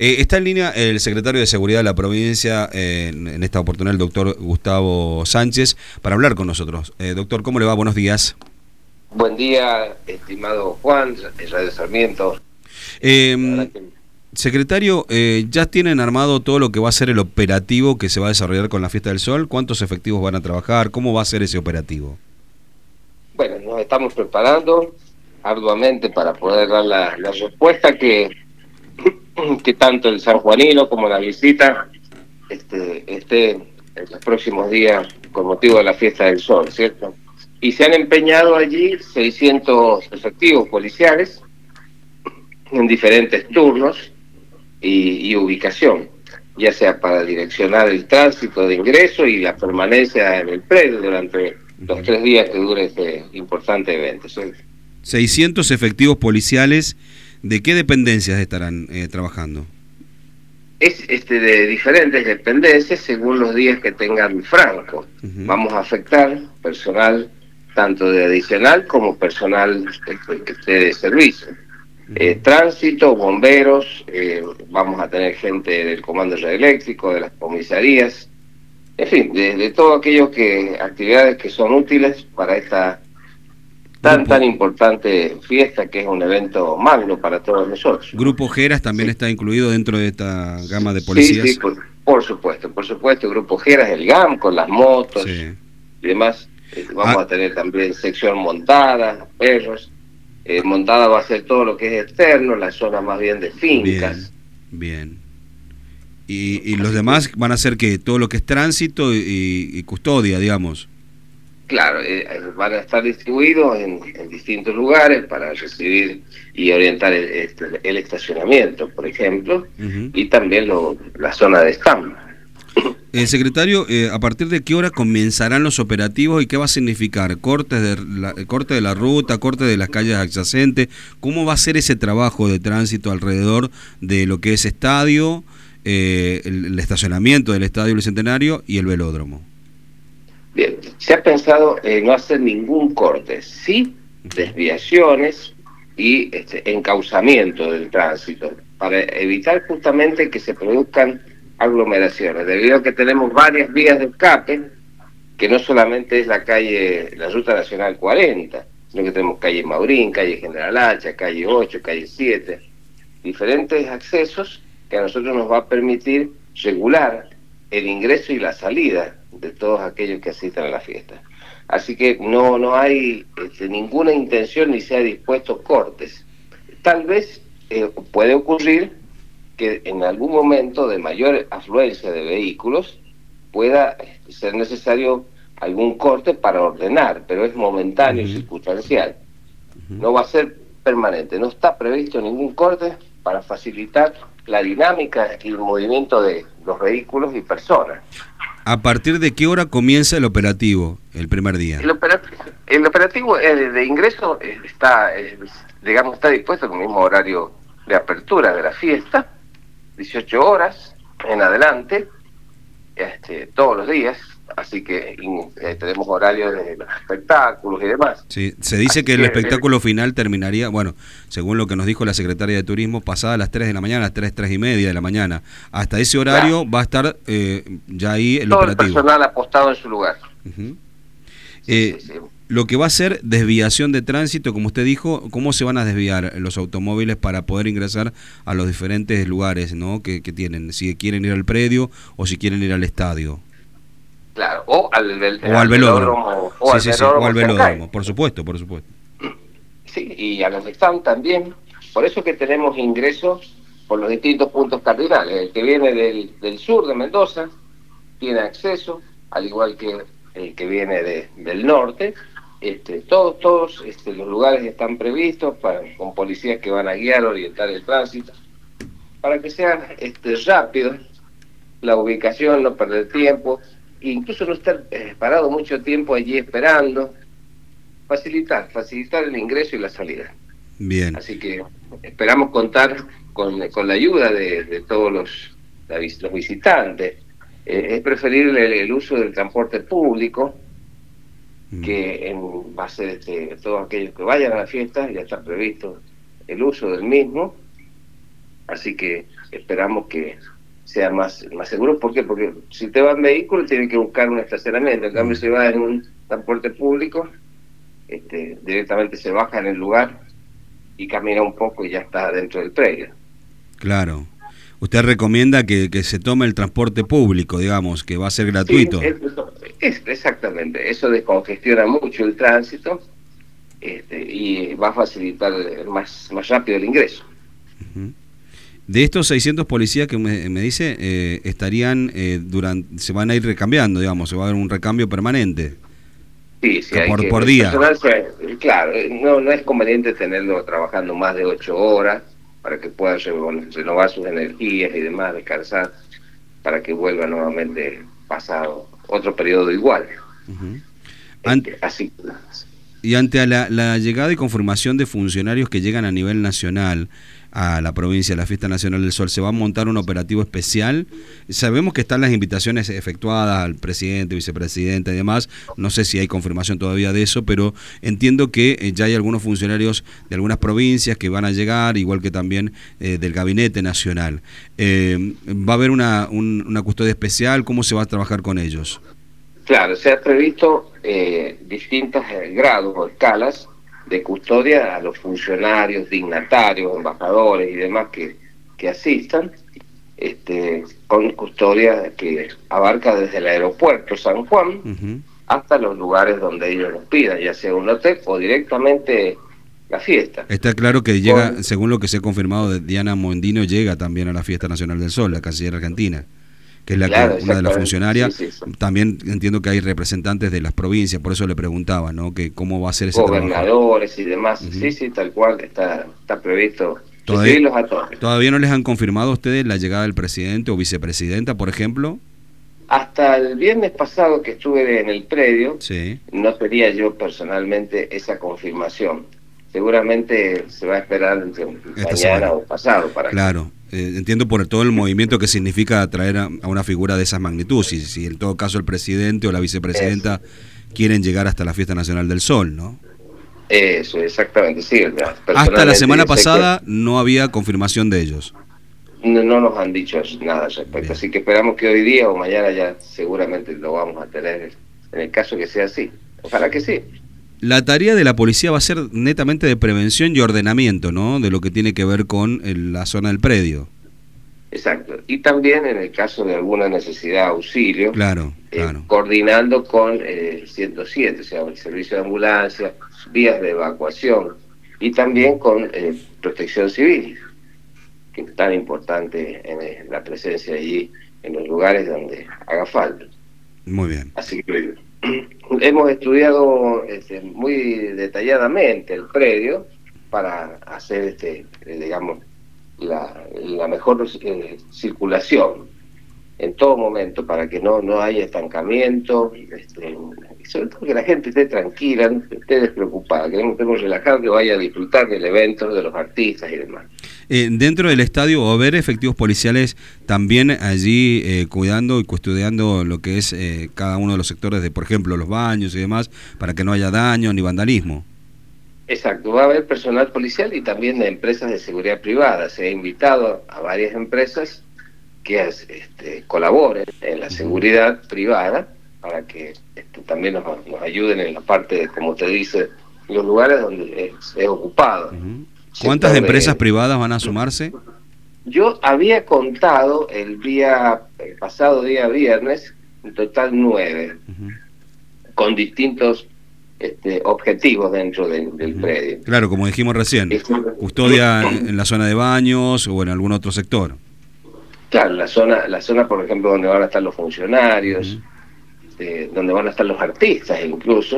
Está en línea el secretario de Seguridad de la provincia, en esta oportunidad el doctor Gustavo Sánchez, para hablar con nosotros. Doctor, ¿cómo le va? Buenos días. Buen día, estimado Juan, Radio Sarmiento. Secretario, ¿ya tienen armado todo lo que va a ser el operativo que se va a desarrollar con la Fiesta del Sol? ¿Cuántos efectivos van a trabajar? ¿Cómo va a ser ese operativo? Bueno, nos estamos preparando arduamente para poder dar la respuesta que tanto el sanjuanino como la visita esté en los próximos días con motivo de la Fiesta del Sol, ¿cierto? Y se han empeñado allí 600 efectivos policiales en diferentes turnos y ubicación, ya sea para direccionar el tránsito de ingreso y la permanencia en el predio durante los 3 días que dure este importante evento, ¿sí? 600 efectivos policiales, ¿de qué dependencias estarán trabajando? Es de diferentes dependencias según los días que tengan franco. Vamos a afectar personal tanto de adicional como personal que esté de servicio. Tránsito, bomberos, vamos a tener gente del Comando Radioeléctrico, de las comisarías, en fin, de todo aquello actividades que son útiles para esta tan importante fiesta, que es un evento magno para todos nosotros. ¿Grupo Geras también está incluido dentro de esta gama de policías? Sí, por supuesto, Grupo Geras, el GAM, con las motos y demás. Vamos a tener también sección montada, perros. Montada va a ser todo lo que es externo, la zona más bien de fincas. Bien. ¿Y los demás van a ser que todo lo que es tránsito y custodia, digamos? Claro, van a estar distribuidos en distintos lugares para recibir y orientar el estacionamiento, por ejemplo, y también la zona de stand. Secretario, ¿a partir de qué hora comenzarán los operativos y qué va a significar? ¿Corte de la ruta, corte de las calles adyacentes? ¿Cómo va a ser ese trabajo de tránsito alrededor de lo que es estadio, el estacionamiento del Estadio Bicentenario y el velódromo? Bien, se ha pensado no hacer ningún corte, sí desviaciones y encauzamiento del tránsito, para evitar justamente que se produzcan aglomeraciones, debido a que tenemos varias vías de escape, que no solamente es la Ruta Nacional 40, sino que tenemos calle Maurín, calle General Hacha, calle 8, calle 7, diferentes accesos que a nosotros nos va a permitir regular el ingreso y la salida de todos aquellos que asistan a la fiesta. Así que no hay ninguna intención ni se ha dispuesto cortes. Tal vez puede ocurrir que en algún momento de mayor afluencia de vehículos pueda ser necesario algún corte para ordenar, pero es momentáneo y circunstancial. No va a ser permanente, no está previsto ningún corte para facilitar la dinámica y el movimiento de los vehículos y personas. ¿A partir de qué hora comienza el operativo, el primer día? El operativo de ingreso está dispuesto con el mismo horario de apertura de la fiesta, 18 horas en adelante, todos los días, así que tenemos horarios de los espectáculos y demás. Sí, se dice que el espectáculo final terminaría, bueno, según lo que nos dijo la secretaria de Turismo, pasada las 3 de la mañana, a las 3 y media de la mañana. Hasta ese horario va a estar ya ahí el operativo. Todo el personal apostado en su lugar. Sí. Lo que va a ser desviación de tránsito, como usted dijo, ¿cómo se van a desviar los automóviles para poder ingresar a los diferentes lugares, ¿no? que tienen? Si quieren ir al predio o si quieren ir al estadio. Claro, o al velódromo. O al velódromo, por supuesto. Sí, y a los stand también. Por eso que tenemos ingresos por los distintos puntos cardinales. El que viene del sur de Mendoza tiene acceso, al igual que el que viene del norte. Todos los lugares están previstos con policías que van a guiar, orientar el tránsito, para que sea rápido la ubicación, no perder tiempo, e incluso no estar parado mucho tiempo allí esperando, facilitar el ingreso y la salida. Bien. Así que esperamos contar con la ayuda de todos los visitantes. Es preferible el uso del transporte público, que va a ser todos aquellos que vayan a la fiesta, ya está previsto el uso del mismo, así que esperamos que sea más seguro. ¿Por qué? Porque si te va en vehículo tiene que buscar un estacionamiento. En cambio, si va en un transporte público, directamente se baja en el lugar y camina un poco y ya está dentro del predio. Claro. Usted recomienda que se tome el transporte público, digamos, que va a ser gratuito. Sí, exactamente. Eso descongestiona mucho el tránsito y va a facilitar más rápido el ingreso. De estos 600 policías que me dice, estarían se van a ir recambiando, digamos, se va a dar un recambio permanente. Sí, sí, por día. Claro, no es conveniente tenerlo trabajando más de 8 horas para que pueda renovar sus energías y demás, descansar, para que vuelva nuevamente pasado otro periodo igual. Así. Y ante la llegada y confirmación de funcionarios que llegan a nivel nacional a la provincia, a la Fiesta Nacional del Sol, ¿se va a montar un operativo especial? Sabemos que están las invitaciones efectuadas al presidente, vicepresidente y demás, no sé si hay confirmación todavía de eso, pero entiendo que ya hay algunos funcionarios de algunas provincias que van a llegar, igual que también del Gabinete Nacional. ¿Va a haber una custodia especial? ¿Cómo se va a trabajar con ellos? Claro, se ha previsto distintos grados o escalas de custodia a los funcionarios, dignatarios, embajadores y demás que asistan, con custodia que abarca desde el aeropuerto San Juan hasta los lugares donde ellos nos pidan, ya sea un hotel o directamente la fiesta. Está claro que llega, según lo que se ha confirmado de Diana Mondino, llega también a la Fiesta Nacional del Sol, la canciller argentina, que es una de las funcionarias. Sí. También entiendo que hay representantes de las provincias, por eso le preguntaba, ¿no? Que cómo va a ser ese gobernadores trabajo. Y demás. Sí, tal cual, está previsto recibirlos a todos. ¿Todavía no les han confirmado a ustedes la llegada del presidente o vicepresidenta, por ejemplo? Hasta el viernes pasado que estuve en el predio, sí, no tenía yo personalmente esa confirmación. Seguramente se va a esperar entre mañana o pasado para claro. Entiendo por todo el movimiento que significa traer a una figura de esas magnitudes, si en todo caso el presidente o la vicepresidenta quieren llegar hasta la Fiesta Nacional del Sol, ¿no? Eso, exactamente, sí. Hasta la semana pasada no había confirmación de ellos. No nos han dicho nada al respecto, bien. Así que esperamos que hoy día o mañana ya seguramente lo vamos a tener, en el caso que sea así. Ojalá que sí. La tarea de la policía va a ser netamente de prevención y ordenamiento, ¿no? De lo que tiene que ver con la zona del predio. Exacto. Y también en el caso de alguna necesidad de auxilio, claro. Coordinando con 107, o sea, el servicio de ambulancia, vías de evacuación, y también con protección civil, que es tan importante en la presencia allí, en los lugares donde haga falta. Muy bien. Así que hemos estudiado muy detalladamente el predio para hacer digamos la mejor circulación en todo momento, para que no haya estancamiento, y sobre todo que la gente esté tranquila, esté despreocupada, que no estemos relajados, que vaya a disfrutar del evento, de los artistas y demás. Dentro del estadio va a haber efectivos policiales también allí cuidando y custodiando lo que es cada uno de los sectores de, por ejemplo, los baños y demás, para que no haya daño ni vandalismo. Exacto, va a haber personal policial y también de empresas de seguridad privada. Se ha invitado a varias empresas que colaboren en la seguridad privada para que también nos ayuden en la parte de, como te dice, los lugares donde es ocupado. ¿Cuántas empresas privadas van a sumarse? Yo había contado el pasado día viernes, en total 9, con distintos objetivos dentro del predio. Claro, como dijimos recién, custodia en la zona de baños o en algún otro sector. Claro, la zona, por ejemplo, donde van a estar los funcionarios, donde van a estar los artistas incluso,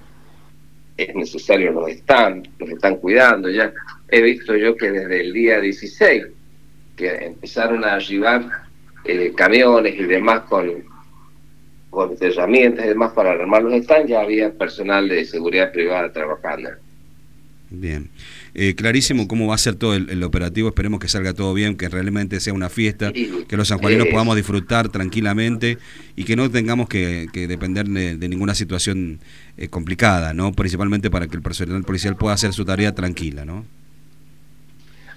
es necesario, los están cuidando ya. He visto yo que desde el día 16, que empezaron a arribar camiones y demás con herramientas y demás para armar los stands, ya había personal de seguridad privada trabajando. Bien. Clarísimo cómo va a ser todo el operativo. Esperemos que salga todo bien, que realmente sea una fiesta, que los sanjuaninos podamos disfrutar tranquilamente y que no tengamos que depender de ninguna situación complicada, ¿no? Principalmente para que el personal policial pueda hacer su tarea tranquila, ¿no?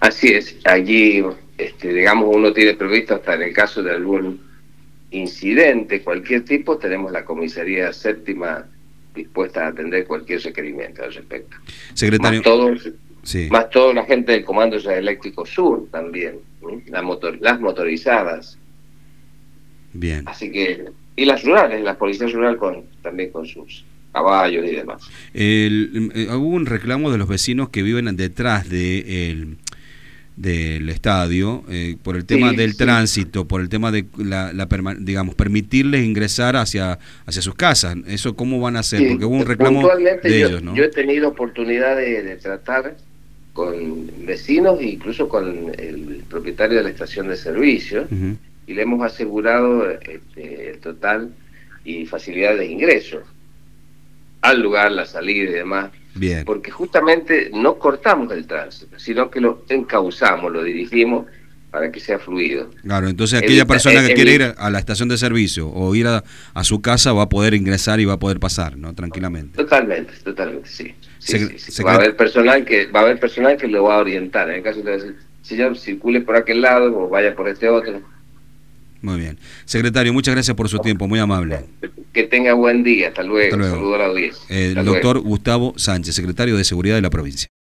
Así es, allí, digamos, uno tiene previsto hasta en el caso de algún incidente, cualquier tipo, tenemos la comisaría séptima dispuesta a atender cualquier requerimiento al respecto. Secretario. Sí. Más todo la gente del Comando Eléctrico Sur también, las motorizadas. Bien. Así que, y las rurales, la policía rural también con sus caballos y demás. Hubo un reclamo de los vecinos que viven detrás del estadio por el tema del tránsito, por el tema de digamos, permitirles ingresar hacia sus casas. ¿Eso cómo van a hacer? Porque hubo un reclamo de ellos, ¿no? Yo he tenido oportunidad de tratar con vecinos e incluso con el propietario de la estación de servicio, y le hemos asegurado el total y facilidad de ingreso al lugar, la salida y demás. Bien. Porque justamente no cortamos el tránsito, sino que lo encauzamos, lo dirigimos para que sea fluido. Claro, entonces aquella persona que quiere ir a la estación de servicio o ir a su casa va a poder ingresar y va a poder pasar, ¿no? Tranquilamente. Totalmente, sí. Va a haber personal que lo va a orientar. En el caso de decir, señor, circule por aquel lado o vaya por este otro. Muy bien. Secretario, muchas gracias por su tiempo, muy amable. Que tenga buen día, hasta luego. Saludo a la audiencia. El doctor Gustavo Sánchez, secretario de Seguridad de la provincia.